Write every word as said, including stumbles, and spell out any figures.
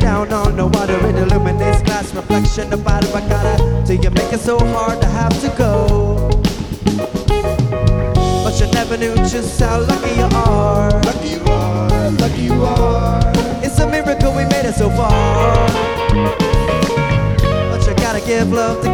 down on the water. It illuminates glass reflection about it. I gotta, till you make it so hard to have to go. But you never knew just how lucky you are. Lucky you are, lucky you are. It's a miracle we made it so far. But you gotta give love to